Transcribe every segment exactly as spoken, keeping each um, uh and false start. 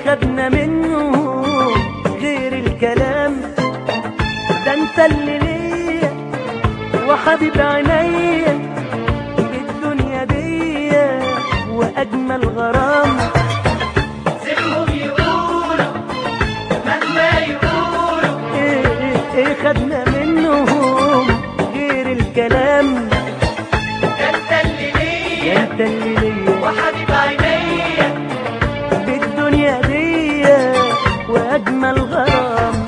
خدنا منه غير الكلام. ده انت اللي ليا وحبيب عينيا بالدنيا دي واجمل غرام. سيبهم يقولوا مهما يقولوا ايه ايه ايه خدنا منهم غير الكلام. ده انت اللي ليا ده انت اللي ليا وحبيب عينيا بالدنيا دي واجمل غرام.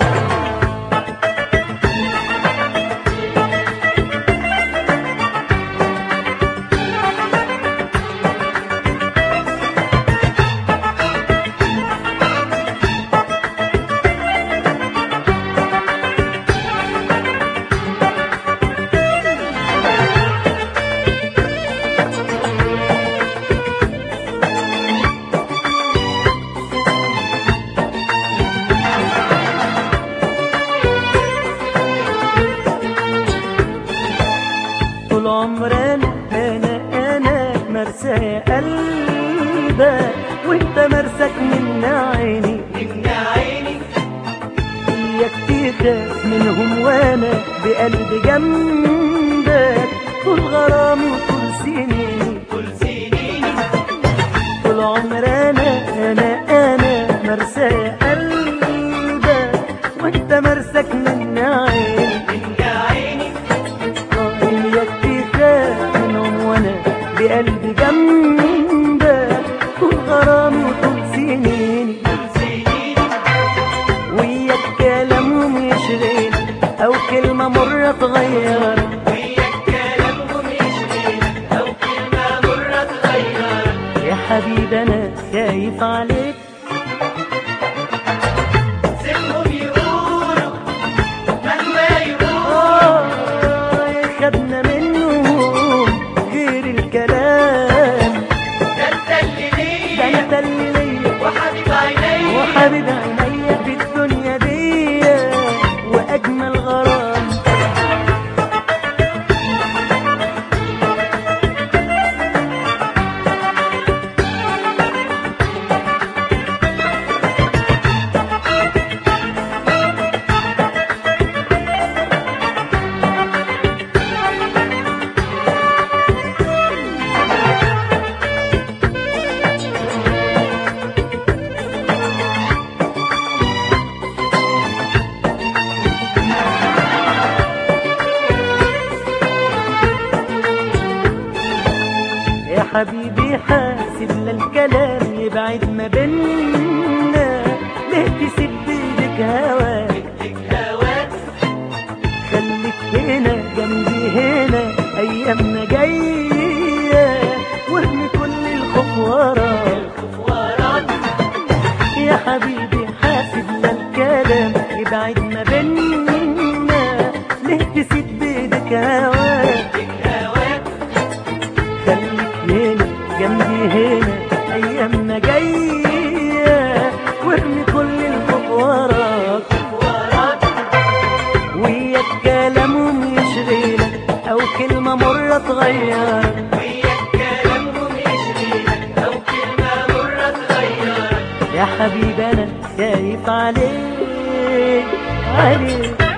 طول عمرنا انا انا مرسى يا قلبك وانت مرسك من عيني من عيني. اياك تخاف منهم وانا بقلبي جنبك طول غرامي وطول سنيني طول سنيني. طول عمرنا انا انا مرسى يا قلبك وانت مرسك من عيني من عيني. اياك تخاف منهم وانا بقلبي جنبك طول غرامي وطول سنيني. طول سنيني. وياك كلامهم يشغل او كلمه مره تغير. وياك كلامهم يشغلك او كلمة مرة تغيرك. يا حبيبي انا خايف عليك. سيبهم يقولوا مهما يقولوا آه خدنا منهم غير الكلام. ده انت اللي ده ليا انت اللي ليا وحبيب عينيا وحبيب عينيا في الدنيا دي واجمل غرام. يا حبيبي حاسب للكلام يبعد ما بينا. ليه تسيب بيدك هواك هواك. خليك هنا جنبي هنا ايامنا جايه وارمي كل الخوف وراك. وراك. يا حبيبي حاسب للكلام يبعد ما بينا. ليه تسيب بيدك هواك هواك. خليك هنا جنبي هنا ايامنا جايه وارمي كل الخوف وراك. وراك. وياك كلامهم يشغلك او كلمه مره تغيرك. وياك كلامهم يشغلك او كلمة مرة تغيرك. يا حبيبي انا خايف عليك عليك.